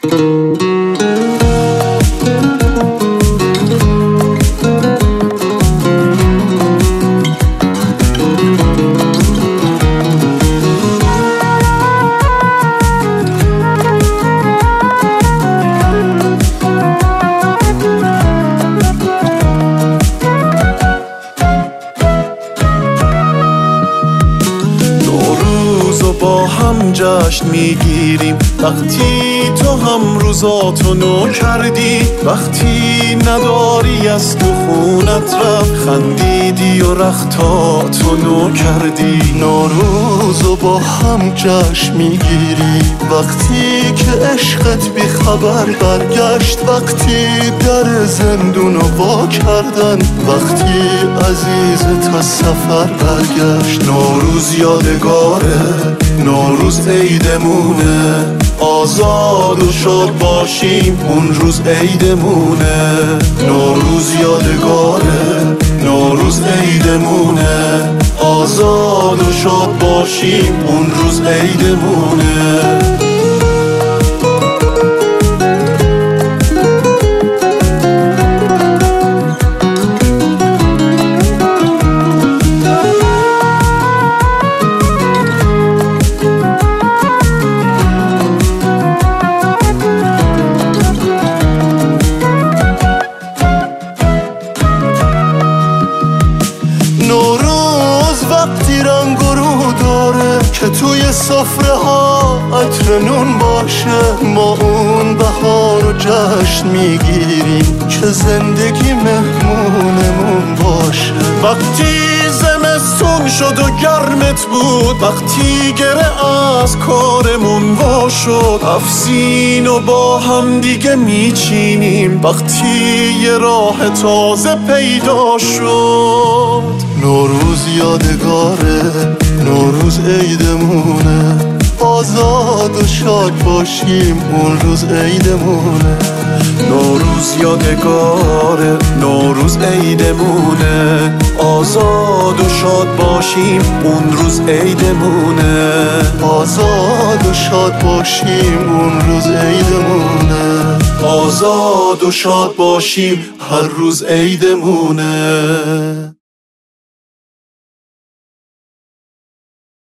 با هم جشن میگیریم وقتی تو هم روزاتو نو کردی، وقتی نداری از تو خونت رفت خندیدی و رختاتو نو کردی. نوروزو با هم جشن میگیریم وقتی که عشقت بی خبر برگشت، وقتی در زندونو وا کردن، وقتی عزیزت از سفر برگشت. نوروز یادگاره، نوروز عیدمونه، آزاد و شاد باشیم اون روز عیدمونه. نوروز یادگاره، نوروز عیدمونه، آزاد و شاد باشیم اون روز عیدمونه. وقتی رنگ و رو داره که توی سفره ها عطر نون باشه، ما اون بهار رو جشن میگیریم که زندگی مهمونمون باشه. وقتی زمستون شد و گرمت بود، وقتی گره از کارمون وا شد، افسین و با هم دیگه میچینیم، وقتی یه راه تازه پیدا شد. نوروز یادگاره، نوروز عیدمونه، آزاد و شاد باشیم اون روز عیدمونه. نوروز یادگاره، نوروز عیدمونه، آزاد و شاد باشیم اون روز عیدمونه. آزاد و شاد باشیم اون روز عیدمونه، آزاد و شاد باشیم هر روز عیدمونه.